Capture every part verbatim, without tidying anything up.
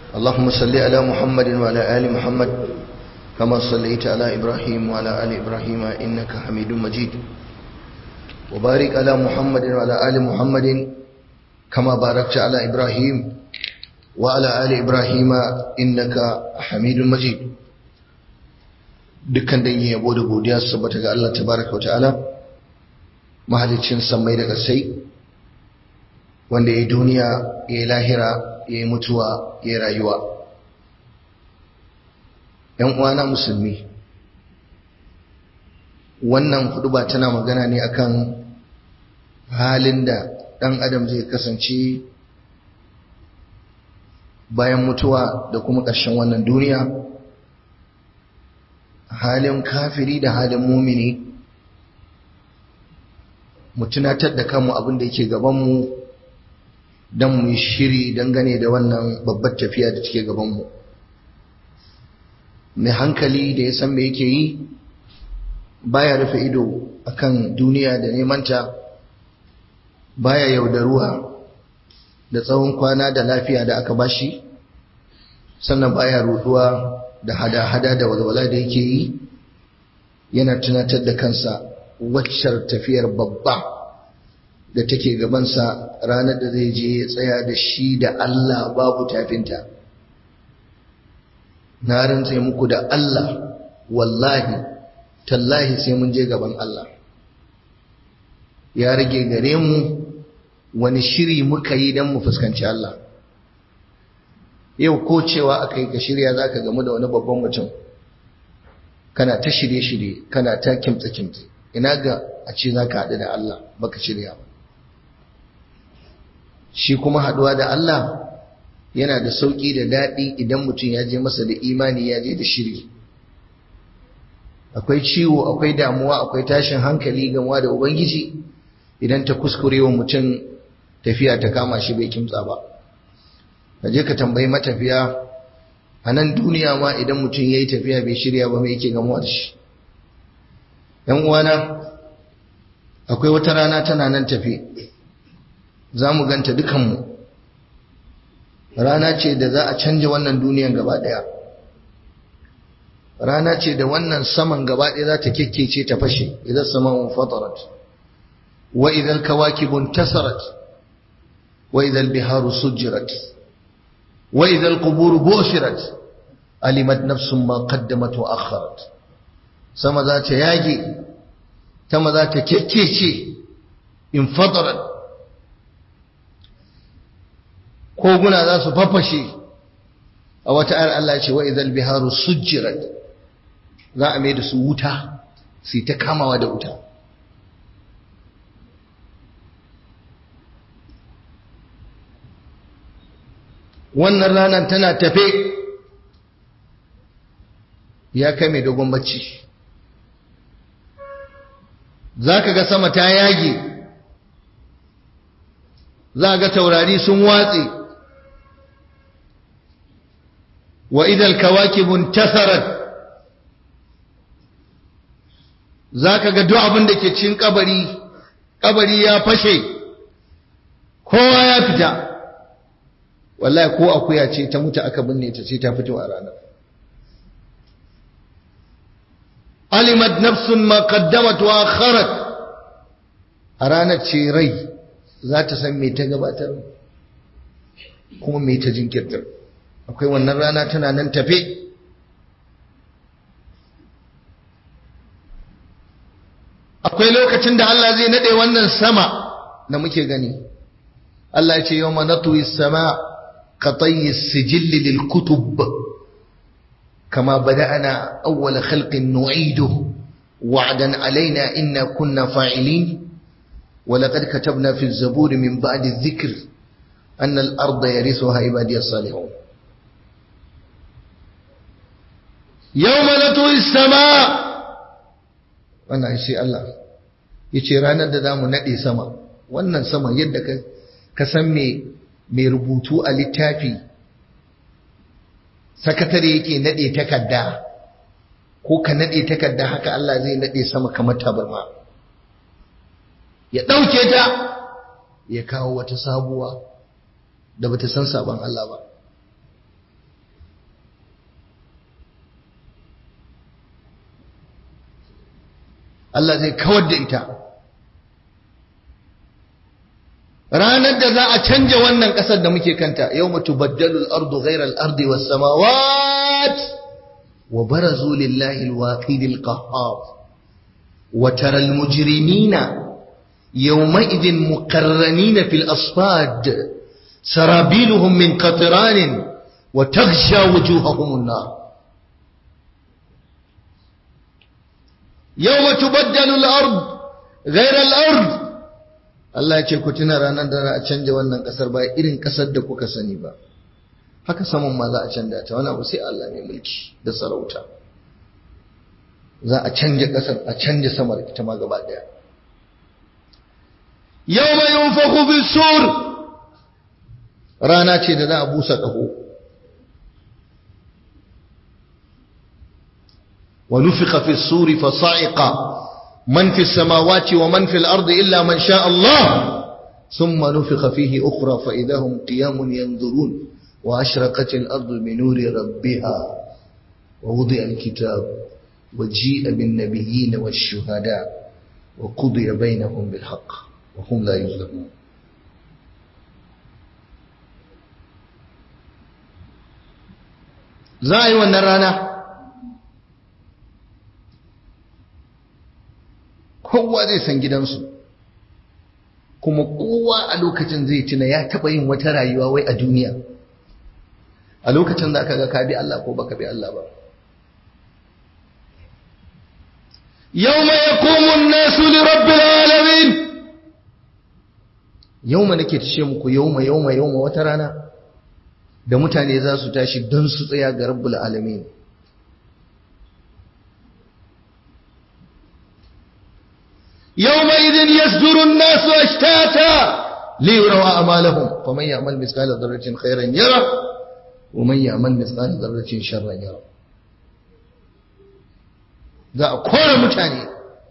اللهم صل على محمد وعلى آل محمد كما صليت على إبراهيم وعلى آل إبراهيم إنك حميد مجيد وبارك على محمد وعلى آل محمد كما باركت على إبراهيم وعلى آل إبراهيم إنك حميد مجيد. dukkan dangi yabo da godiya su tabbata ga Allah tabaraka wa ta'ala mahaliccin sammai da ƙasai wanda ya duniya ya lahira ya mutuwa ya rayuwa. ‘Yan uwana musulmi, wannan huduba tana magana ne akan halin da ɗan adam zai kasance bayan mutuwa da kuma ƙarshen wannan duniya, halin kafiri da halin mumini. Mu tunatar da kanmu abin da yake gabanmu don mu shiri dangane da wannan babbar tafiya da take gabanmu. Mai hankali da ya san me yake yi baya rufe ido akan duniya da nemanta, baya yaudaruwa da tsawon kwana da lafiya da aka bashi, sannan baya ruduwa da hada-hada da walwala da yake yi. Yana tunatar da kansa waccar tafiyar babba da take gabansa, ranar da zai je ya tsaya da shi da Allah babu tafinta. Na rantse muku da Allah, wallahi tallahi sai mun je gaban Allah. Ya rage gare mu wani shiri muka yi don mu fuskanci Allah. Yau ko cewa aka yi ka shirya za ka gamu da wani babban mutum, kana ta shirye-shirye, kana ta kimtse-kimtse, ina ga a ce za ka haɗu da Allah baka shirya ba. Shi kuma haɗuwa da Allah yana da sauƙi da daɗi idan mutum ya je masa da imani, ya je da shiri. Akwai ciwo, akwai damuwa, akwai tashin hankali gamuwa da Ubangiji idan ta kuskure wa mutum tafiya ta kama shi bai kimtsa ba. Ka je ka tambayi matafiya a nan duniya ma, idan mutum ya yi tafiya bai shirya ba mai yake gamuwa da shi. ‘Yan uwana, akwai wata rana tana nan tafi, za mu ganta dukanmu. Rana ce da za a canja wannan duniyan gaba ɗaya. Rana ce da wannan saman gaba ɗaya za ta kekkece ta fashe, idan saman fatarat, wa idan kawakibun tasarat, wa idan biharu sujjirat, wa idan quburu bushirat, alimat nafsun ma qaddamat wa akharat. Sama za ta yage, sama za ta kekkece, in fatarat, koguna za su fafashe. A wata ayar Allah ce wa idan biharu sujjirat, za a mai da su wuta, su ta kamawa da wuta. Wannan ranar tana tafe, ya kai mai dogon bacci, za ka ga sama ta yage, za ga taurari sun watse, wa idal kawakibun tasarat, za ka ga duk abin da ke cikin kabari, kabari ya fashe, kowa ya fita. Wallahi ko akuya ce ta mutu aka binne ta ce ta fito a ranar. Alimat nafsun ma qaddamat wa akharat, a ranar ce rai za ta san me ta gabatar kuma me ta jinkirtar. Akwai wannan rana tana nan tafe. Akwai lokacin da Allah zai nade wannan sama da muke gani. Allah ya ce yawma natwi as-sama كطي السجل للكتب كما بدأنا أول خلق نعيده وعدا علينا إنا كنا فاعلين ولقد كتبنا في الزبور من بعد الذكر أن الأرض يرثها عبادي الصالحون. يوم نطوي السماء، wannan shi Allah yace ranar da zamu nade sama. Wannan sama yadda ka ka san me mai rubutu a littafi sakatare yake nade takarda, ko ka nade takarda, haka Allah zai nade sama kamar tabarma, ya dauke ta ya kawo wata sabuwa da bata san saban Allah ba. Allah zai kawar da ita. Ranar da za a canja wannan ƙasar da muke kanta, yawma tubaddalu al-ardu ghayra al-ardi was-samawat wa barazu lillahi al-waqid al-qahhar wa tara al-mujrimina yawma idhin muqarranina fil asfad sarabiluhum min qatran wa taghsha wujuhahum an-nar. yawma tubaddalu al-ard ghayra al-ard, Allah ya ce ku tuna ranar da za a canja wannan kasar ba irin kasar da kuka sani ba. Haka saman ma za a canja ta, wani abu sai Allah mai mulki da sarauta. Za a canja kasar, a canja samar ita ma gaba daya. Yawma yunfakhu bis-sur, rana ce da za a busa kaho. Wa nufikha fis-suri fa sa'iqa من في السماوات ومن في الأرض إلا من شاء الله ثم نفخ فيه أخرى فإذا هم قيام ينظرون وأشرقت الأرض بنور ربها ووضع الكتاب وجيء بالنبيين والشهداء وقضي بينهم بالحق وهم لا يظلمون. زاي والنرانة kowa zai san gidansu, kuma kowa a lokacin zai tuna ya taɓa yin wata rayuwa wai a duniya. A lokacin za ka ga ka bi Allah ko baka bi Allah ba. Yawma yaqumu an-nasu li rabbil alamin, yawma nake tace muku yawma yawma yawma wata rana da mutane za su tashi don su tsaya ga rabbul alamin. يومئذ يصدر الناس أشتاتا ليروا أعمالهم فمن يعمل مثقال ذرة خيرا يره ومن يعمل مثقال ذرة شرا يره. za a kore mutane,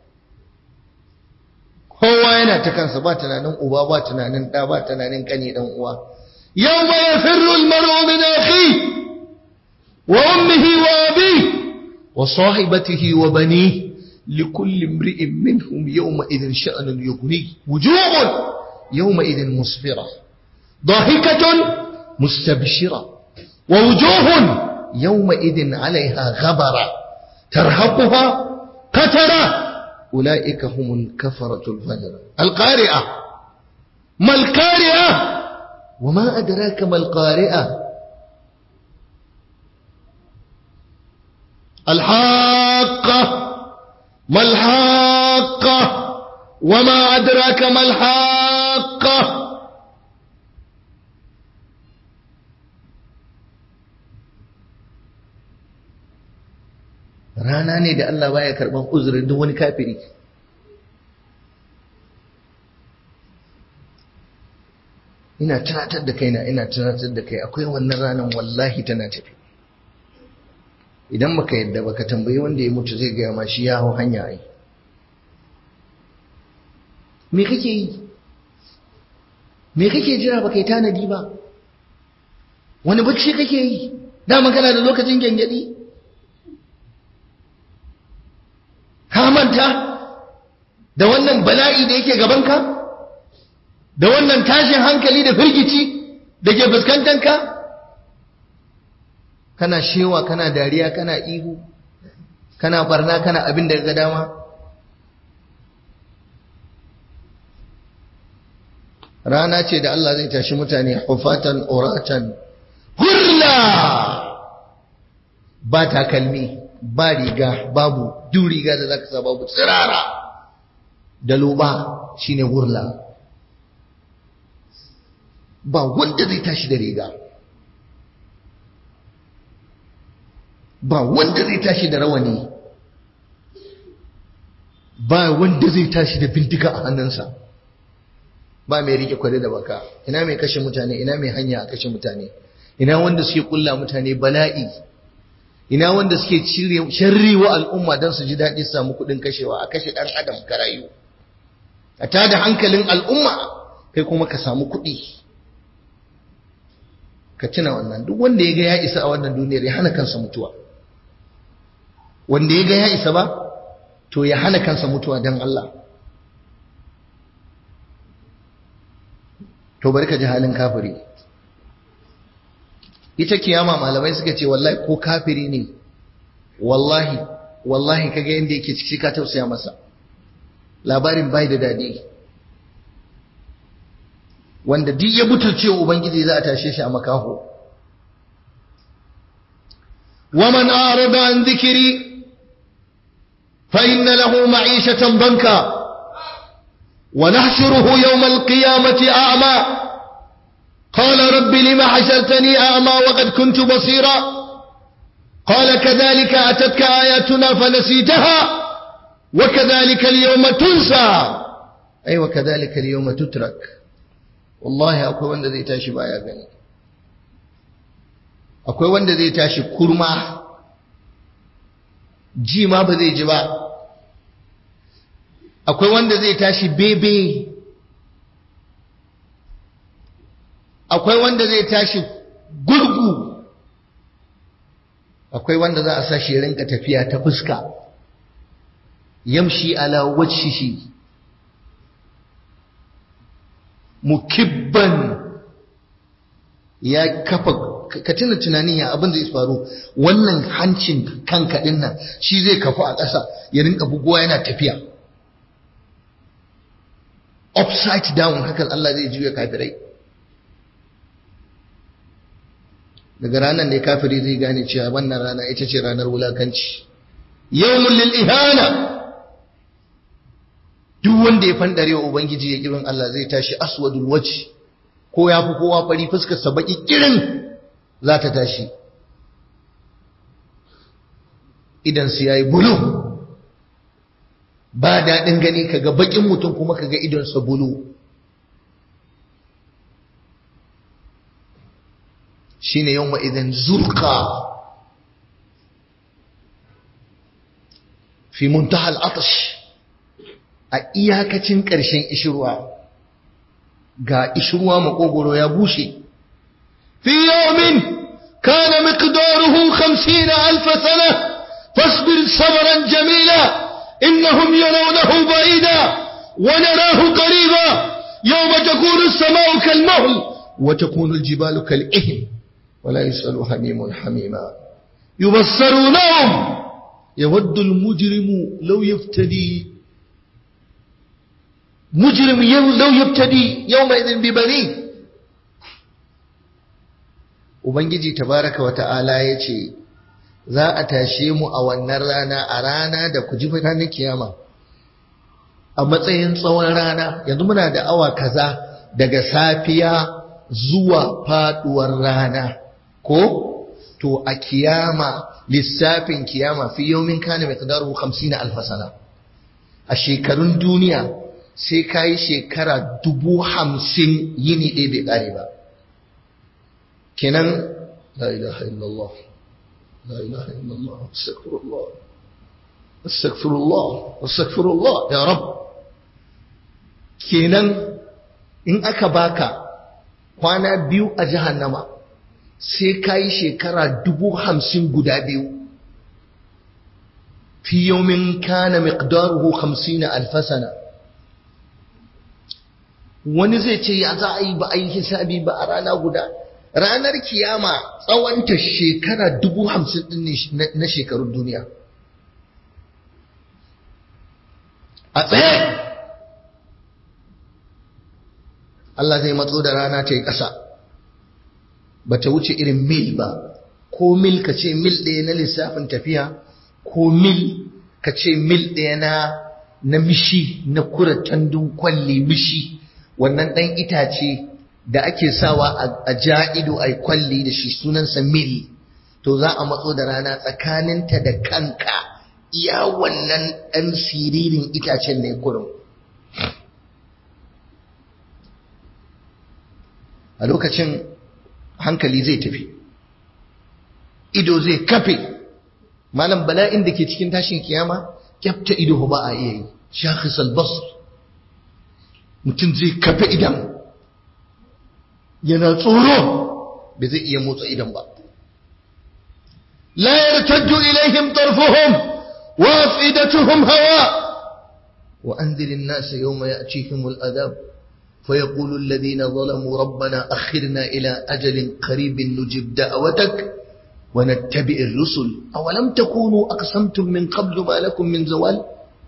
kowa yana ta kansa, ba tunanin uba, ba tunanin ɗa, ba tunanin ƙani ɗan uwa. yawma yafirru al-mar'u min akhihi wa ummihi wa abihi wa sahibatihi wa banihi لكل امرئ منهم يومئذ شأن يغنيه وجوه يومئذ مسفرة ضاحكة مستبشرة ووجوه يومئذ عليها غبرة ترهقها قترة أولئك هم الكفرة الفجرة. القارئة، ما القارئة وما أدراك ما القارئة. الحاقة، ما الحاقة وما أدراك ما الحاقة. rana ne da Allah baya karban uzurin duk wani kafiri. ina tunatar da kaina ina tunatar da kai akwai wannan ranan, wallahi tana tafi. idan baka yadda baka tambayi wanda ya mutu zai gaya ma shi ya hau hanya ai. me kake yi? me kake jira baka yi tanadi ba? wani bacci kake yi? dama kana da lokacin gyangyaɗi? ka manta da wannan bala'i da yake gabanka, da wannan tashin hankali da firgici da ke fuskantanka? kana shewa, kana dariya, kana ihu, kana barna, kana abin da ga dama. rana ce da Allah zai tashi mutane hufatan uratan hurla, ba takalmi, ba riga, babu duk riga da zaka sa, babu tsirara da loba, shine hurla. ba wanda zai tashi da riga, ba wanda zai tashi da rawani, ba wanda zai tashi da bindiga a hannunsa, ba mai rike kwari da baka. ina mai kashe mutane? ina mai hanya a kashe mutane? ina wanda suke kulla mutane bala'i? ina wanda suke cire sharri wa al'umma don su ji daɗi su samu kuɗin kashewa? a kashe ɗan adam ka rayu, a tada hankalin al'umma, kai kuma ka samu kuɗi. ka tuna wannan. duk wanda ya ga ya isa a wannan duniyar ya hana kansa mutuwa. wanda ya ga ya isa ba, to to ya hana kansa mutuwa don Allah. To bari ka ji halin kafiri. Ita kiyama malamai suka ce wallahi ko kafiri ne, wallahi wallahi kaga yanda yake ciki ka tausaya masa. Labarin bai da dadi. Wanda duk ya butulce ubangiji za a tashe shi a makaho. ومن أعرض عن ذكري فإن له معيشة ضنكا ونحشره يوم القيامة أعمى قال رب لم حشرتني أعمى وقد كنت بصيرا قال كذلك أتتك آياتنا فنسيتها وكذلك اليوم تنسى أي وكذلك اليوم تترك. والله أكوي wanda zai tashi baya gani, akwai wanda zai tashi kurma, ji ma ba zai ji ba, akwai wanda zai tashi bebe, akwai wanda zai tashi gurgu, akwai wanda za a sa shi rinka tafiya ta fuska, yamshi ala wajhihi mukibban, ya kafa. Ka tuna tunanin ya abin zai faru, wannan hancin kanka din nan shi zai kafu a ƙasa ya rinka buguwa yana tafiya upside down, haka Allah zai juya kafirai. Daga ranar ne kafiri zai gane cewa wannan rana ita ce ranar wulakanci, yawmul lil ihana. Duk wanda ya fandare wa ubangiji ya kirin Allah zai tashi aswadul wajh, ko ya fi kowa fari, fuskar sa baki kirin za ta tashi, idan su yayi bulu, ba daɗin gani, kaga bakin mutum kuma kaga idon sa bulu. Shine yawma idan zurqa fi muntaha al-atash, a iyakacin ƙarshen ishirwa, ga ishirwa makogoro ya bushe. في يوم كان مقداره خمسين ألف سنة فاصبر صبرا جميلا إنهم يرونه بعيدا ونراه قريبا يوم تكون السماء كالمهل وتكون الجبال كالإهن ولا يسأل حميم حميما يبصرونهم يود المجرم لو يفتدي مجرم لو يفتدي يومئذ ببنيه. Ubangiji tabaraka wa ta'ala ya ce, za a tashe mu a wannan rana, a rana da ku ji ranar kiyama, a matsayin tsawon rana. Yanzu muna da awa kaza daga safiya zuwa faduwar rana, ko? To a kiyama, lissafin kiyama fi yawmin kana miqdaruhu khamsina alf sana. A shekarun duniya sai kai shekara dubu hamsin yini ɗaya bai ƙare ba. kenan la ilaha illallah la ilaha illallah astaghfirullah astaghfirullah astaghfirullah ya rab. Kenan in aka baka kwana biyu a jahannama sai kai shekara dubu hamsin guda biyu. fi yawmin kana miqdaruhu khamsina alf sana. Wani zai ce ya za a yi ba a yi hisabi ba a rana guda. Ranar kiyama tsawonta shekara dubu hamsin ɗin na shekarun duniya. A tsaye Allah zai matso da rana ta yi ƙasa, ba ta wuce irin mil ba, ko mil ka ce mil ɗaya na lissafin tafiya, ko mil ka ce mil ɗaya na na mishi, na kura tandun kwalli mishi, wannan ɗan itace da ake sawa a ja ido a kwalli da shi, sunansa mil. To za a matso da rana tsakaninta da kanka, iya wannan ɗan siririn itacen ne kurum. A lokacin hankali zai tafi, ido zai kafe. Malam bala'in da ke cikin tashin kiyama, kyafta ido ba a iya yi, shakhis al-basr. Mutum zai kafe idan, yana tsoro, bai zai iya motsa idan ba. La yartaddu ilaihim tarfuhum وأفئدتهم هواء وأنذر الناس يوم يأتيهم العذاب فيقول الذين ظلموا ربنا أخرنا إلى أجل قريب نجب دعوتك ونتبع الرسل أولم تكونوا أقسمتم من قبل ما لكم من زوال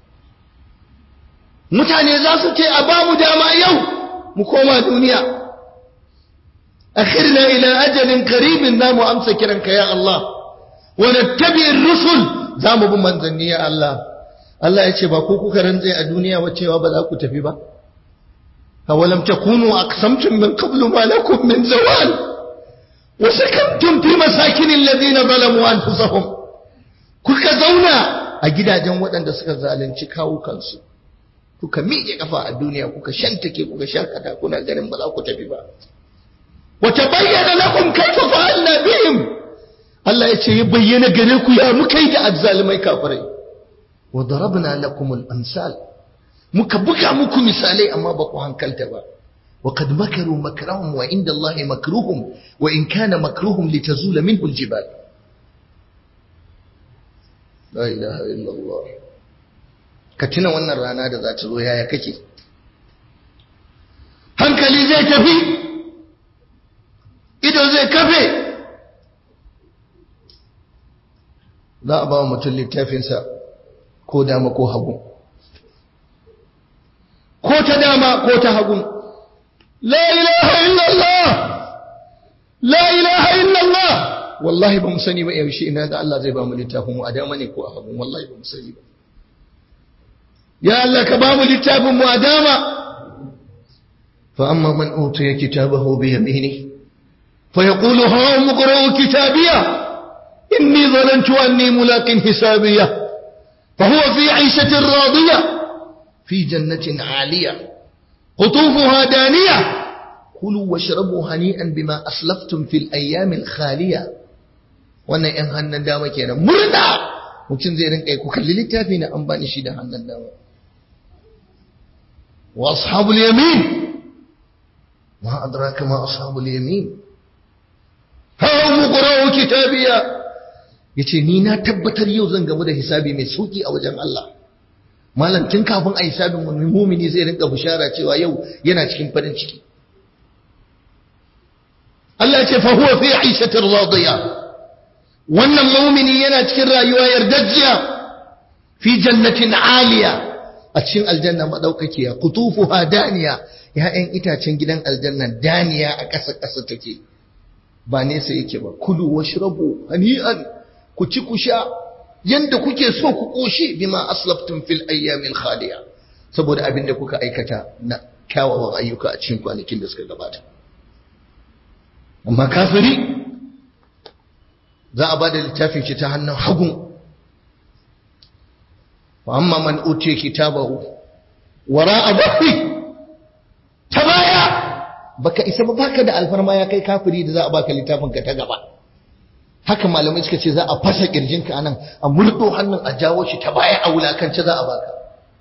mutane za su ce a bamu dama yau mu koma duniya akhirna ila ajalin qaribin za mu amsa kiranka ya Allah wa nattabi'ir rusul za mu bi manzanni ya Allah Allah ya ce ba ku kuka rantsa a duniya ba cewa ba za ku tafi ba awalam takunu aqsamtum min qablu ma lakum min zawal wa sakantum fi masakin alladhina zalamu anfusahum kuka zauna a gidajen waɗanda suka zalunci kawukansu kuka miƙe kafa a duniya kuka shantake kuka shakata kuna ganin ba za ku tafi ba wa tabayyana lakum kayfa fa'alna bihim Allah ya ce ya bayyana gare ku ya mukai da azzalimai kafirai wa darabna lakum al-amsal muka buga muku misalai amma ba ku hankalta ba wa qad makaru makrahum wa inda Allah makruhum wa in kana makruhum litazula minhu al-jibal la ilaha illa Allah ka tuna wannan rana da za ta zo yaya kake hankali zai tafi ido zai kafe za a ba wa mutum littafinsa ko dama ko hagu ko ta dama ko ta hagu la ilaha illallah la ilaha illallah wallahi ba mu sani ba yaushe ina da Allah zai ba mu littafin mu a dama ne ko a hagu wallahi ba mu sani ba ya Allah ka ba mu littafin mu a dama fa amma man utiya kitabahu bi yaminihi fa yaqulu ha umqra'u kitabiya inni zalantu anni mulaqin hisabiya fa huwa fi 'ishatin radiya fi jannatin 'aliya qutufuha daniya kulu washrabu hani'an bima aslaftum fil ayyamil khaliya wannan yan hannun dama kenan murna mutum zai rinka ku kalli littafi na an bani shi da hannun dama wa ashabul yamin ma adraka ma ashabul yamin ha muqra'u kitabiya yace ni na tabbatar yau zan gamu da hisabi mai sauki a wajen Allah malam tun kafin a hisabin mu'mini zai rinka bishara cewa yau yana cikin farin ciki Allah ce fa huwa fi 'ishatir radiya wannan mu'mini yana cikin rayuwa yardajiya fi jannatin 'aliya a cikin aljanna madaukakiya qutufuha daniya ya'yan itacen gidan aljanna daniya a ƙasa ƙasa take ba nesa yake ba kulu washrabu hani'an ku ci ku sha yanda kuke so ku koshi bima aslaftum fil ayyamil khaliya saboda abin da kuka aikata na kyawawan ayyuka a cikin kwanakin da suka gabata amma kafiri za a ba da littafin shi ta hannun hagu wa amma man utiya kitabahu wara'a dhahri ta baya baka isa ba baka da alfarma ya kai kafiri da za a baka littafin ka ta gaba haka malamai suka ce za a fasa kirjinka anan a murdo hannun a jawo shi ta baya a wulakance za a baka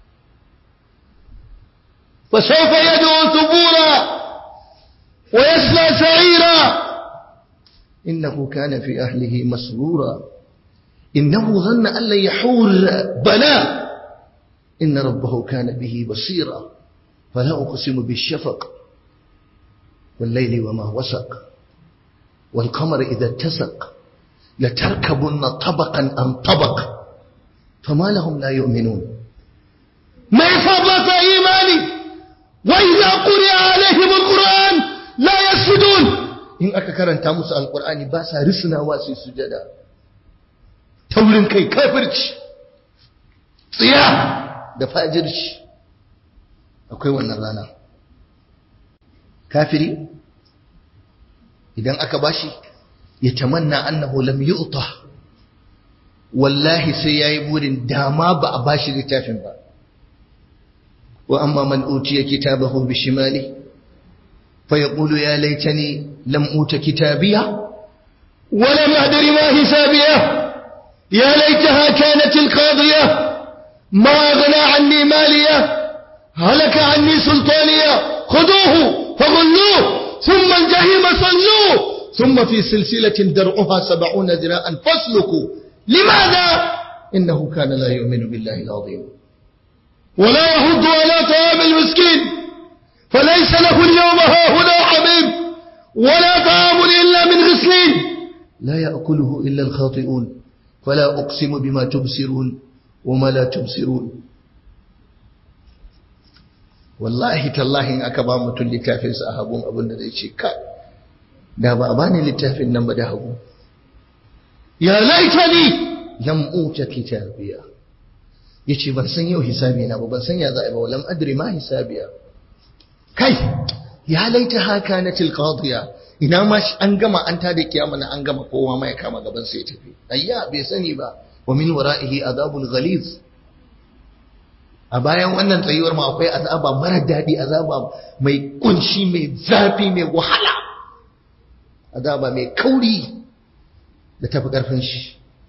fa sawfa yad'u thubura wa yasla sa'ira innahu kana fi ahlihi masrura innahu dhanna an lan yahur bala inna rabbahu kana bihi basira fala uqsimu bish-shafaq wal-layli wama wasaq wal-qamari idha ittasaq لتركبن طبقا عن طبق فما لهم لا يؤمنون ما يفضل إيماني وإذا قرئ عليهم القرآن لا يسجدون إن أكرن تاموس القرآن باسا رسنا واسي سجدا تولن كي كافرش صيام دفاجرش أكوي ونرانا كافري إذن أكباشي يتمنى أنه لم يؤطه والله سيأيبور داما بأباشر تافن با وأما من أوتي كتابه بشماله فيقول يا ليتني لم أوت كتابيه ولم أدر ما حسابيه يا ليتها كانت القاضية ما أغنى عني ماليه هلك عني سلطانيه خذوه فغلوه ثم الجحيم صلوه ثم في سلسلة درعها سبعون ذراعا فاسلكوا لماذا innahu kana la yu'minu billahi al-azim wala yahuddu ala ta'am al-miskin falaysa lahu al-yawma hahuna hamim wala ta'amun illa min ghislin la ya'kuluhu illa al-khati'un fala uqsimu bima tubsirun wama la tubsirun. Wallahi tallahi in aka ba mutum littafin sa a hagun abin da zai ce ka da ba a bani littafin nan ba da hagu ya laitani lam uta kitabiya yace ban san yau hisabi na ba ban san ya za a ba lam adri ma hisabiya kai ya laita haka na tilqadiya ina ma an gama an tada kiyama na an gama kowa ma ya kama gaban sai ya tafi ayya bai sani ba wa min wara'ihi adabul ghaliz a bayan wannan tsayuwar ma akwai azaba mara dadi azaba mai kunshi mai zafi mai wahala azaba mai kauri da tafi karfin shi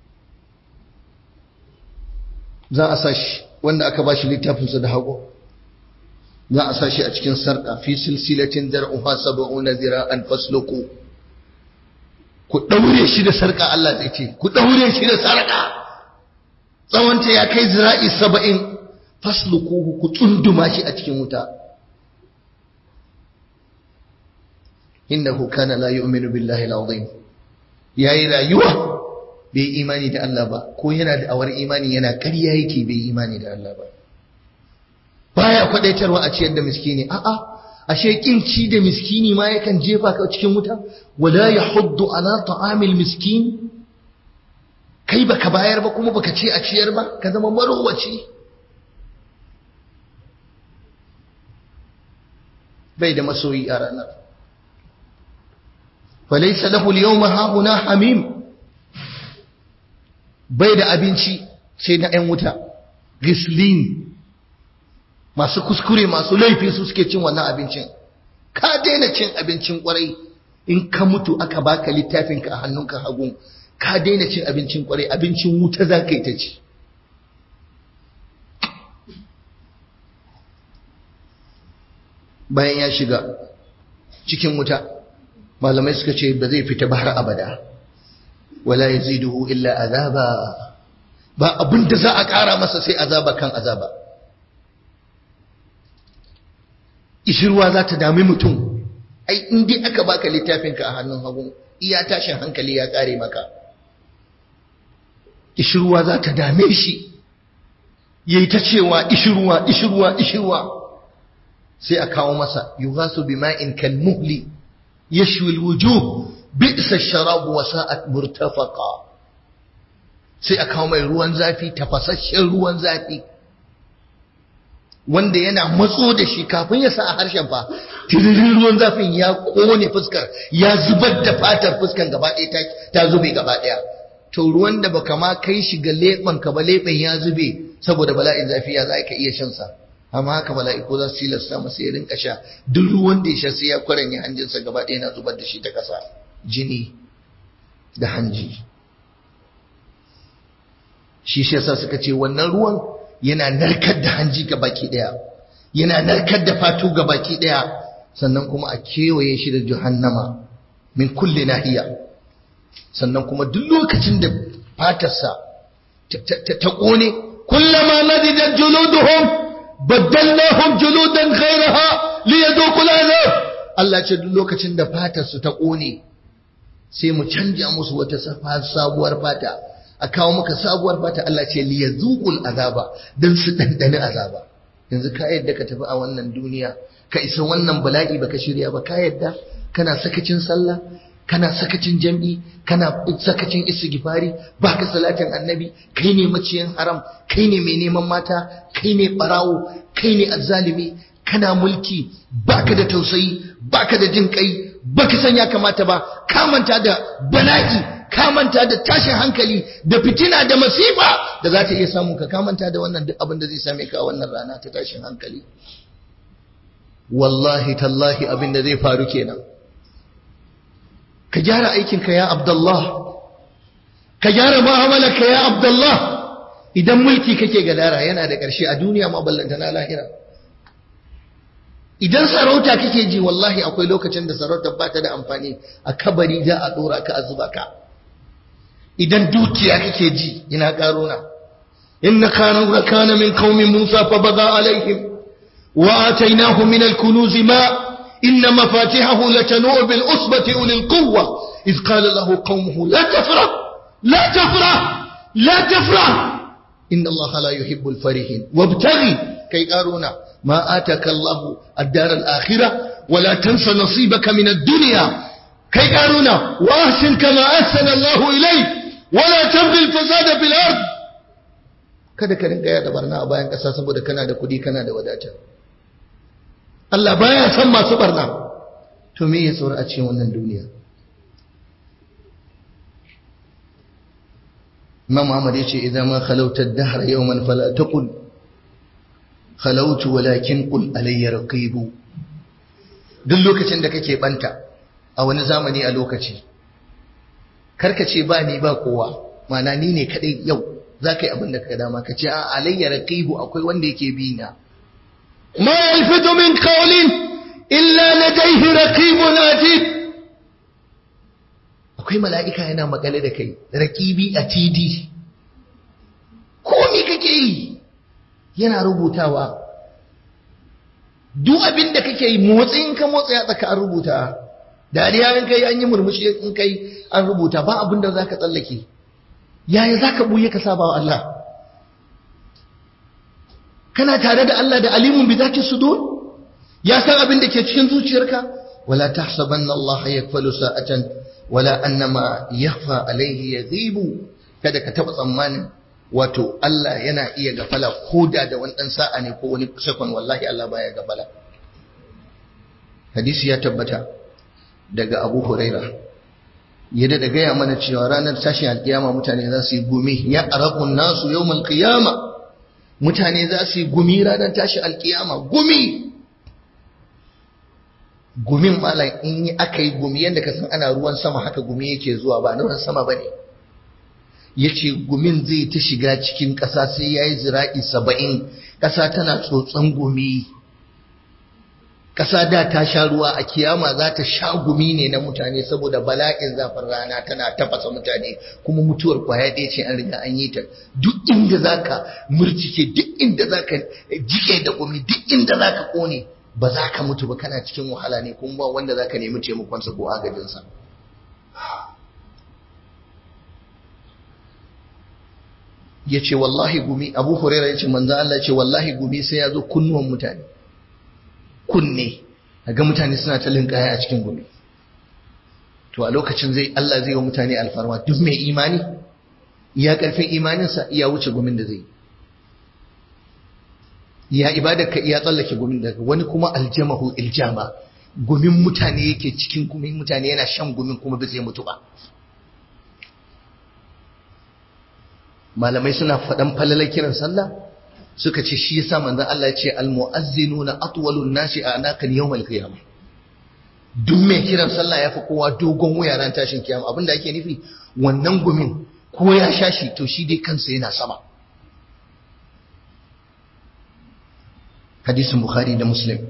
za a sashi wanda aka bashi littafinsa da hago za a sashi a cikin sarka fi silsilatin dar'uha sab'una zira'an fasluku ku daure shi da sarka Allah zai ce ku daure shi da sarka tsawonta ya kai zira'i saba'in faslukuhu ku tsunduma shi a cikin wuta innahu kana la yu'minu billahi al-azim yayi rayuwa bai imani da Allah ba ko yana da awar imani yana ƙarya yake bai imani da Allah ba baya kwadaitarwa a ciyar da miskini a'a ashe kin ci da miskini ma yakan jefa ka cikin wuta wala yahuddu ala ta'amil miskin kai baka bayar ba kuma baka ce a ciyar ba ka zama marowaci bai da masoyi a ranar falaysa lahu al-yawma hauna hamim bai da abinci sai na ɗan wuta gislin masu kuskure masu laifi su suke cin wannan abincin ka daina cin abincin kwarai in ka mutu aka baka littafinka a hannunka hagu ka daina cin abincin kwarai abincin wuta za ka yi ta ci bayan ya shiga cikin wuta malamai suka ce ba zai fita ba har abada wala yaziduhu illa azaba ba abinda za a ƙara masa sai azaba kan azaba ishirwa za ta dami mutum ai in dai aka baka littafinka a hannun hagu iya tashin hankali ya ƙare maka ishirwa za ta dame shi yayi ta cewa ishirwa ishirwa ishirwa sai a kawo masa yughasu bima'in kalmuhli yashwi alwujuh bi'sa ash-sharab wa sa'at murtafaqa sai a kawo mai ruwan zafi tafasasshen ruwan zafi wanda yana matso da shi kafin ya sa a harshen fa tiririn ruwan zafin ya kone fuskar ya zubar da fatar fuskar gaba ɗaya ta zube gaba ɗaya to ruwan da baka ma kai shi ga leɓen ka ba leɓen ya zube saboda bala'in zafi ya za ka iya shan sa amma haka mala'iku za su tilasta masa ya rinka sha duk ruwan da ya sha sai ya kwaranye hanjinsa gaba ɗaya na zubar da shi ta ƙasa jini da hanji shi shi yasa suka ce wannan ruwan yana narkar da hanji ga baki ɗaya yana narkar da fatu ga baki ɗaya sannan kuma a kewaye shi da jahannama min kulli nahiya sannan kuma duk lokacin da fatarsa ta ƙone kullama nadidat juluduhum baddalnahum juludan ghayraha liyadhuqul azab Allah ce duk lokacin da fatar su ta kone sai mu canja musu wata sabuwar fata a kawo maka sabuwar fata Allah ce liyadhuqul azaba dan su dandane azaba yanzu ka yadda ka tafi a wannan duniya ka isa wannan bala'i baka shirya ba ka yadda kana sakacin sallah kana sakacin jam'i kana sakacin istighfari baka salatin annabi kai ne maciyin haram kai ne mai neman mata kai ne barawo kai ne azzalimi kana mulki baka da tausayi baka da jin kai baka san ya kamata ba ka manta da bala'i ka manta da tashin hankali da fitina da masifa da za ta iya samun ka ka manta da wannan duk abin da zai same ka a wannan rana ta tashin hankali wallahi tallahi abin da zai faru kenan ka gyara aikinka ya Abdullah ka gyara mu'amalarka ya Abdullah idan mulki kake gadara yana da ƙarshe a duniya ma ballanta na lahira idan sarauta kake ji wallahi akwai lokacin da sarauta ba ta da amfani a kabari za a dora ka a zuba ka idan dukiya kake ji ina karuna إن كان كان من قوم موسى فبغى عليهم وآتيناه من الكنوز ما إن مفاتحه لتنوء بالعصبة أولي القوة إذ قال له قومه لا تفرح لا تفرح لا تفرح إن الله لا يحب الفرحين وابتغي كي قارون ما آتك الله الدار الآخرة ولا تنس نصيبك من الدنيا كي قارون وأحسن كما أحسن الله إليك ولا تبغي الفساد في الأرض. kada ka rinka yada barna a bayan ƙasa saboda kana da kuɗi kana da wadata. Allah baya san masu barna. To me ya tsoro a cikin wannan duniya? Imam Muhammad yace idan ma khalawta ad-dahr yawman fala taqul khalawtu walakin qul alayya raqibu. Duk lokacin da kake banta a wani zamani a lokaci karka ce ba ni ba kowa, mana ni ne kadai yau zaka yi abin da ka dama ka ce a alayya raqibu, akwai wanda yake bi na. ما يلفظ من قول إلا لديه رقيب عتيد. akwai mala'ika yana makale da kai, raqibi atidi, komai kake yi yana rubutawa. duk abin da kake yi motsin ka motsa ya tsaka an rubuta, dariya in kai an yi murmushi in kai an rubuta, ba abin da zaka tsallake. yaya zaka buye ka saba wa Allah? kana tare da Allah da alimun bi zati sudur, ya san abin da ke cikin zuciyarka. wala tahsabanna Allah yakfalu sa'atan wala annama yakhfa alayhi yaghibu. kada ka taba tsammanin wato Allah yana iya gafala koda da wani dan sa'a ne ko wani second, wallahi Allah baya gafala. hadisi ya tabbata daga Abu Huraira yadda da gaya mana cewa ranar tashin alkiyama mutane za su yi gumi, ya araqun nasu yawmal qiyamah, mutane za su yi gumi ranar tashi alkiyama. gumi gumin malam in yi aka yi gumi yadda ka san ana ruwan sama haka gumi yake zuwa, ba na ruwan sama ba ne. ya ce gumin zai ta shiga cikin ƙasa sai ya yi zira'i saba'in, ƙasa tana tsotson gumi. ƙasa da ta sha ruwa, a kiyama za ta sha gumi ne na mutane saboda bala'in zafin rana tana tafasa mutane, kuma mutuwar kwaya ɗaya ce an riga an yi ta. duk inda za ka murcike, duk inda za ka jike da gumi, duk inda za ka ƙone, ba za ka mutu ba, kana cikin wahala ne, kuma ba wanda za ka nemi taimakonsa ko agajinsa. ya ce wallahi gumi, Abu Huraira ya ce manzo Allah ya ce wallahi gumi sai ya zo kunnuwan mutane, kunne ga mutane suna ta linkaya a cikin gumi. to a lokacin zai Allah zai wa mutane alfarma, duk mai imani iya karfin imaninsa iya wuce gumin da zai, ya ibadarka iya tsallake gumin da wani kuma aljamahu iljama, gumin mutane yake cikin gumin mutane, yana shan gumin kuma ba zai mutu ba. malamai suna faɗan falalar kiran sallah suka ce shi yasa manzon Allah ya ce almu'azzinuna atwalun nasi anaqan yawmal qiyamah. duk mai kiran sallah yafi kowa dogon wuya ran tashin kiyama. abinda ake nufi wannan gumin ko ya shashi to shi dai kansa yana sama. hadisin Bukhari da Muslim.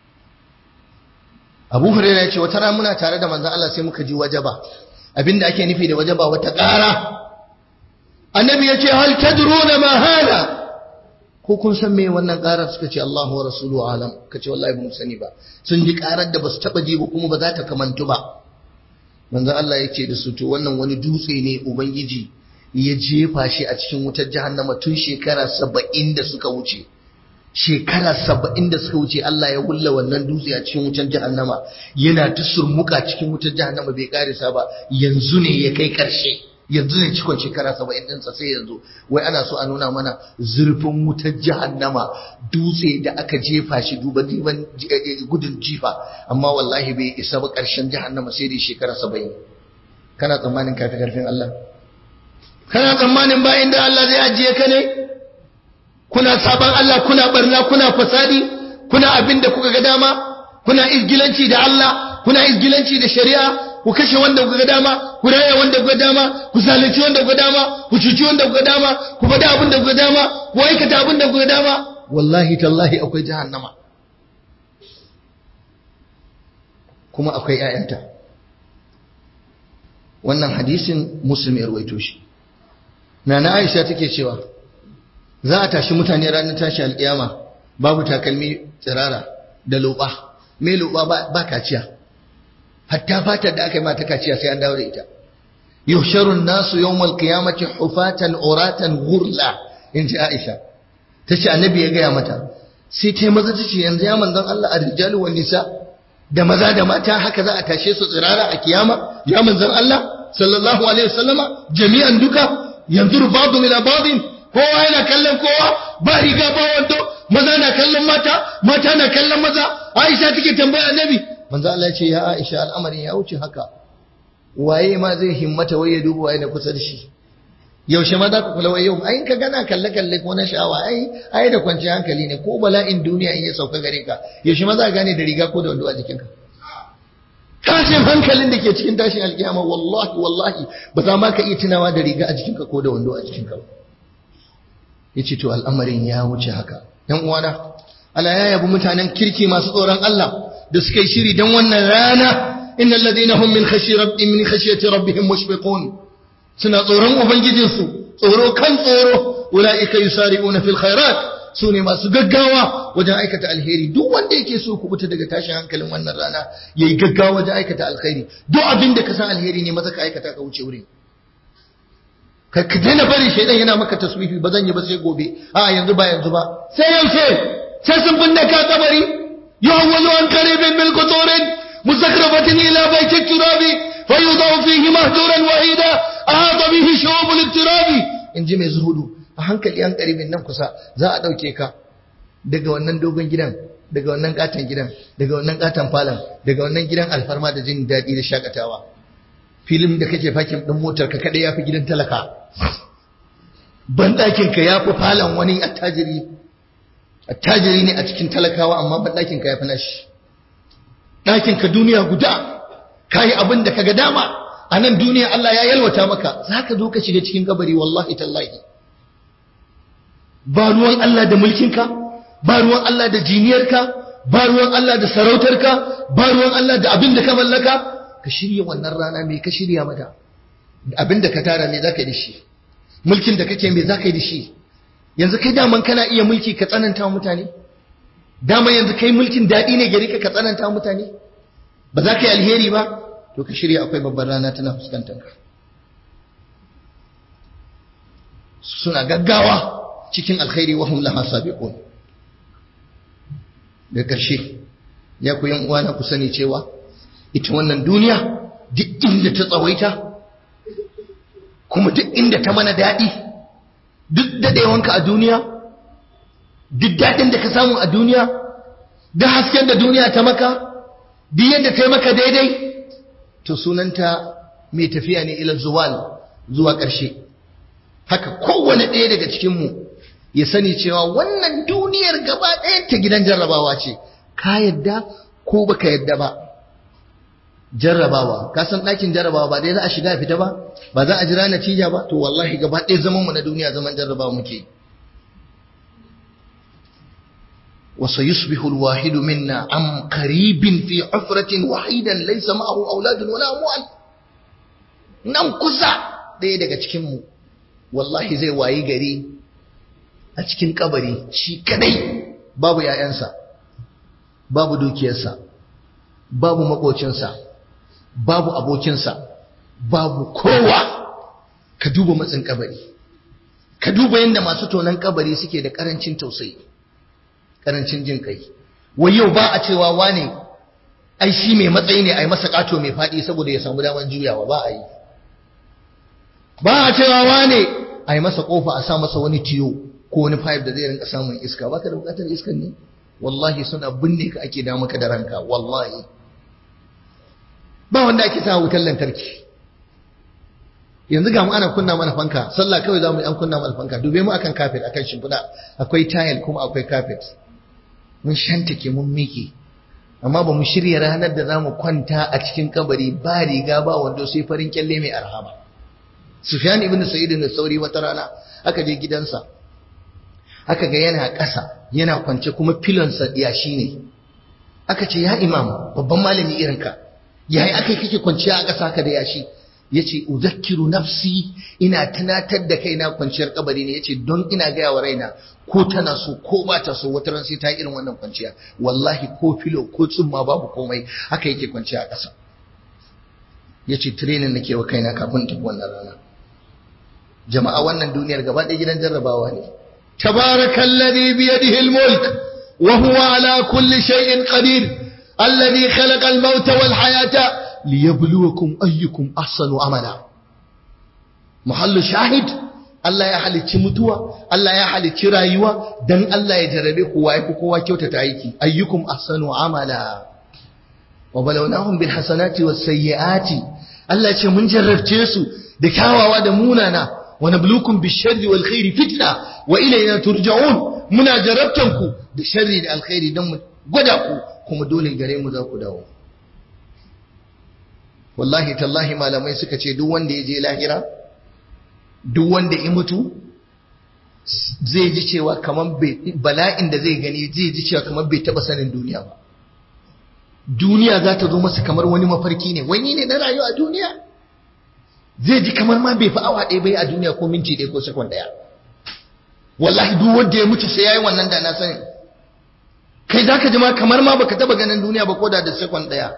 Abu Hurairah ya ce wata rana muna tare da manzon Allah sai muka ji wajaba. abinda ake nufi da wajaba wata ƙara. annabi ya ce hal tadruna ma hada, ko kun san me wannan karar? suka ce Allahu wa rasuluhu alam. kace wallahi ba mu sani ba. sun ji karar da basu taba ji ba kuma ba za ta kamantu ba. manzon Allah yake da su to wannan wani dutse ne ubangiji ya jefa shi a cikin wutar jahannama tun shekara saba'in da suka wuce. shekara saba'in da suka wuce Allah ya wulla wannan dutse a cikin wutar jahannama, yana ta surmuka cikin wutar jahannama bai karisa ba. yanzu ne ya kai karshe, yanzu ne cikon shekara saba'in ɗinsa sai yanzu. wai ana so a nuna mana zurfin wutar jahannama, dutse da aka jefa shi duba diban gudun jifa, amma wallahi bai isa ba ƙarshen jahannama sai dai shekara saba'in. kana tsammanin kafi karfin Allah? kana tsammanin bayan da Allah zai ajiye ka ne? kuna saban Allah, kuna barna, kuna fasadi, kuna abin da kuka ga dama, kuna izgilanci da Allah, kuna izgilanci da shari'a, ku kashe wanda kuka dama, ku raya wanda kuka dama, ku zalunci wanda kuka dama, ku cuci wanda kuka dama, ku faɗi abin da kuka dama, ku aikata abin da kuka dama. wallahi tallahi akwai jahannama kuma akwai ƴaƴanta. wannan hadisin Muslim ya rawaito shi. nana Aisha take cewa za a tashi mutane ranar tashi alƙiyama babu takalmi tsirara da loba me loba ba kaciya hatta fatar da aka yi mata kaciya sai an dawo da ita yuhsharun nasu yawmal qiyamati hufatan uratan ghurla inji Aisha tace annabi ya gaya mata sai ta maza tace yanzu ya manzon Allah ar-rijalu wan nisa da maza da mata haka za a tashe su tsirara a kiyama ya manzon Allah sallallahu alaihi wasallama jami'an duka yanzuru ba'dhum ila ba'dhin kowa yana kallon kowa ba riga ba wando maza na kallon mata mata na kallon maza Aisha take tambaya annabi manzo Allah ya ce ya Aisha al'amarin ya wuce haka waye ma zai himmata waye dubu waye na kusa da shi yaushe ma za ku kula waye yau ai ka gana kalle kalle ko na sha'awa ai ai da kwanciyar hankali ne ko bala'in duniya in ya sauka gare ka yaushe ma za ka gane da riga ko da wando a jikinka tashin hankalin da ke cikin tashin alkiyama wallahi wallahi ba za ma ka iya tunawa da riga a jikinka ko da wando a jikinka ba yace to al'amarin ya wuce haka dan uwana Allah ya yabi mutanen kirki masu tsoron Allah da suka yi shiri dan wannan rana innal ladina hum min khashiyati min khashiyati rabbihim mushfiqun suna tsoron ubangijinsu tsoro kan tsoro ulaika yusari'una fil khairat sune masu gaggawa wajen aikata alheri duk wanda yake so ku buta daga tashin hankalin wannan rana yayi gaggawa wajen aikata alheri duk abin da ka san alheri ne maza ka aikata ka wuce wurin ka ka daina bari shaydan yana maka taswifi ba zan yi ba sai gobe a yanzu ba yanzu ba sai yaushe sai sun binne ka kabari yawwalu an qaribin bil quturin musakrabatin ila bayti turabi fayudaw fihi mahjuran wahida ahata bihi shubul iktirabi inji mai zuhudu a hankali an karibin nan kusa za a dauke ka daga wannan dogon gidan daga wannan katan gidan daga wannan katan falon daga wannan gidan alfarma da jin dadi da shakatawa filin da kake fakin din motar ka kada yafi gidan talaka ban dakin ka yafi falon wani attajiri attajiri ne a cikin talakawa amma ban dakin ka yafi nashi dakin ka duniya guda kai abin da kaga dama a nan duniya Allah ya yalwata maka zaka zo ka shiga cikin kabari wallahi tallahi ba ruwan Allah da mulkinka ba ruwan Allah da jiniyarka ba ruwan Allah da sarautarka ba ruwan Allah da abin da ka mallaka ka shirya wannan rana me ka shirya mata abin da ka tara me zaka yi da shi mulkin da kake me zaka yi da shi yanzu kai daman kana iya mulki ka tsananta wa mutane daman yanzu kai mulkin dadi ne gare ka ka tsananta wa mutane ba za ka yi alheri ba to ka shirya akwai babbar rana tana fuskantar ka suna gaggawa cikin alkhairi wa hum laha sabiqun da karshe ya ku yan uwana ku sani cewa ita wannan duniya duk inda ta tsawaita kuma duk inda ta mana dadi duk dadewanka a duniya duk dadin da ka samu a duniya da hasken da duniya ta maka duk yadda ta maka daidai to sunanta mai tafiya ne ila zuwal zuwa ƙarshe haka kowane ɗaya daga cikinmu ya sani cewa wannan duniyar gaba ɗayan ta gidan jarrabawa ce ka yadda ko baka yadda ba jarrabawa ka san ɗakin jarrabawa ba dai za a shiga fita ba ba za a jira natija ba to wallahi gaba ɗaya zaman mu na duniya zaman jarrabawa muke وسيصبح الواحد منا عن قريب في حفرة وحيدا ليس معه أولاد ولا أموال nan kusa ɗaya daga cikinmu wallahi zai wayi gari a cikin kabari shi kadai babu ‘ya'yansa babu dukiyarsa babu makocinsa babu abokinsa babu kowa ka duba matsin kabari ka duba yadda masu tonon kabari suke da ƙarancin tausayi karancin jin kai wai yau ba a cewa wane ai shi mai matsayi ne ai masa kato mai fadi saboda ya samu daman juyawa ba a yi ba a cewa wane ai masa kofa a sa masa wani tiyo ko wani pipe da zai rinka samun iska baka da bukatar iskan ne wallahi suna binne ka ake da maka da ranka wallahi ba wanda ake sa wutar lantarki yanzu ga mu ana kunna mana fanka sallah kawai zamu yi an kunna mana fanka dube mu akan carpet akan shimfiɗa akwai tile kuma akwai carpet mun shantake mun miki amma ba mu shirya ranar da zamu kwanta a cikin kabari ba riga ba wando sai farin kyalle mai arhaba Sufyan ibn Sa'id al-Thawri wata rana aka je gidansa aka ga yana ƙasa yana kwance kuma filonsa yashi ne aka ce ya imam babban malami irinka yayi akai kake kwanciya a ƙasa ka da yashi yace udhakkiru nafsi, ina tunatar da kaina kwanciyar kabari ne, yace don ina gaya wa raina ko tana so ko ba ta so wata ran sai ta irin wannan kwanciya, wallahi ko filo ko tsumma babu komai, haka yake kwanciya a ƙasa. yace training nake wa kaina kafin tafi wannan rana. Jama'a wannan duniyar gaba ɗaya gidan jarrabawa ne. Tabarakallazi biyadihi almulk wa huwa ala kulli shay'in qadir alladhi khalaqa al-mauta wal hayata liyabluwakum ayyukum ahsanu amala. Muhallu shahid, Allah ya halicci mutuwa, Allah ya halicci rayuwa dan Allah ya jarrabe ku wa yafi kowa kyautata aiki, ayyukum ahsanu amala. Wa balawnahum bil hasanati was sayyiati, Allah ce mun jarrabce su da kyawawa da munana, wa nabluukum bish sharri wal khairi fitna wa ilayna turja'un, muna jarrabtan ku da sharri da alkhairi dan mu gwada ku, kuma dole gare mu za ku dawo. Wallahi tallahi malamai suka ce duk wanda ya je lahira, duk wanda ya mutu zai ji cewa kaman bala'in da zai gani zai ji cewa kaman bai taba sanin duniya ba. Duniya za ta zo masa kamar wani mafarki ne, wani ne na rayuwa a duniya, zai ji kamar ma bai fi awa ɗaya bai a duniya ko minti ɗaya ko sekon ɗaya. Wallahi duk wanda ya mutu sai ya yi wannan da na sani. Kai za ka ji ma kamar ma baka taba ganin duniya ba ko da da sekon ɗaya.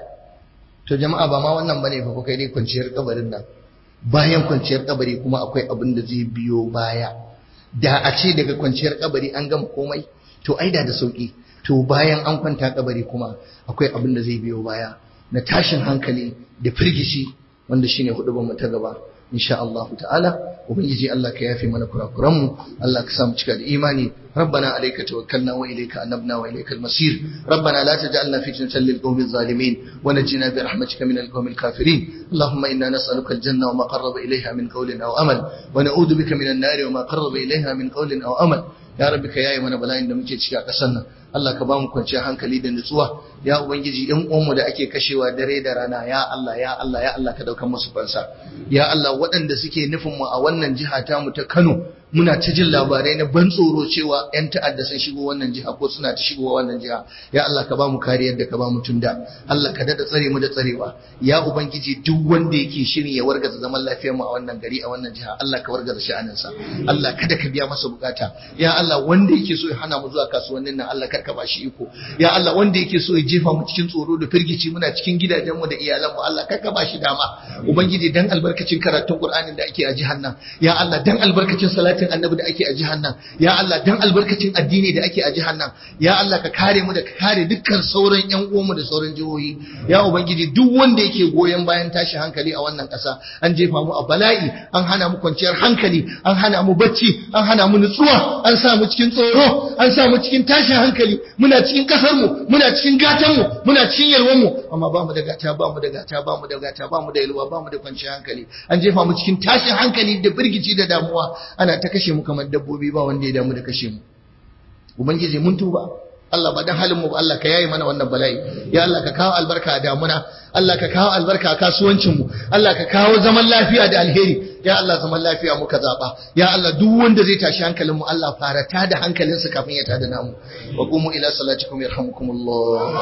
To jama'a ba ma wannan bane fa kai dai kwanciyar kabarin nan. Bayan kwanciyar kabari kuma akwai abin da zai biyo baya. Da a ce daga kwanciyar kabari an gama komai, to aida da sauki. To bayan an kwanta kabari kuma akwai abin da zai biyo baya na tashin hankali da firgici, wanda shine hudubar mu ta gaba insha Allah ta'ala. Ubangiji Allah ka yafe mana kurakuran mu, Allah ka sa mu cika da imani. ربنا عليك توكلنا وإليك أنبنا وإليك المصير ربنا لا تجعلنا فتنة للقوم الظالمين ونجنا برحمتك من القوم الكافرين اللهم إنا نسألك الجنة وما قرب إليها من قول أو أمل ونعوذ بك من النار وما قرب إليها من قول أو أمل ya rabbi ka yayi mana bala'in da muke ciki a ƙasar nan. Allah ka ba mu kwanciyar hankali da nutsuwa. Ya ubangiji ɗan uwanmu da ake kashewa dare da rana, ya Allah ya Allah ya Allah ka daukan musu fansa. Ya Allah waɗanda suke nufin mu a wannan jiha ta mu ta Kano, muna ta jin labarai na ban tsoro cewa ƴan ta'adda sun shigo wannan jiha ko suna ta shigowa wannan jiha. Ya Allah ka ba mu kariyar da ka ba mu tunda. Allah ka dada tsare mu da tsarewa. Ya ubangiji duk wanda yake shirin ya wargaza zaman lafiyar mu a wannan gari a wannan jiha, Allah ka wargaza sha'aninsa. Allah kada ka biya masa bukata. Ya Allah wanda yake so ya hana mu zuwa kasuwannin nan, Allah karka ba shi iko. Ya Allah wanda yake so ya jefa mu cikin tsoro da firgici muna cikin gidajen mu da iyalan mu, Allah karka ba shi dama. Ubangiji dan albarkacin karatun Qur'anin da ake a jihar nan, ya Allah dan albarkacin salatin annabi da ake a jihar nan, ya Allah dan albarkacin addini da ake a jihar nan, ya Allah ka kare mu da ka kare dukkan sauran ƴan uwanmu da sauran jihohi. Ya ubangiji duk wanda yake goyon bayan tashi hankali a wannan ƙasa, an jefa mu a bala'i, an hana mu kwanciyar hankali, an hana mu bacci, an hana mu nutsuwa, an sa mu cikin tsoro, an sa mu cikin tashin hankali, muna cikin kasar mu, muna cikin gatan mu, muna cikin yalwan mu, amma ba mu da gata, ba mu da gata, ba mu da gata, ba mu da yalwa, ba mu da kwanciyar hankali. An jefa mu cikin tashin hankali da birgici da damuwa, ana ta kashe mu kamar dabbobi, ba wanda ya damu da kashe mu. Ubangiji mun tuba, Allah ba dan halin mu ba, Allah ka yayi mana wannan bala'i. Ya Allah ka kawo albarka a damuna, Allah ka kawo albarka a kasuwancin mu, Allah ka kawo zaman lafiya da alheri. Ya Allah zaman lafiya muka zaba. Ya Allah duk wanda zai tashi hankalin mu, Allah fara tada hankalinsa kafin ya tada namu. Wa qumu ila salatikum yarhamukumullah.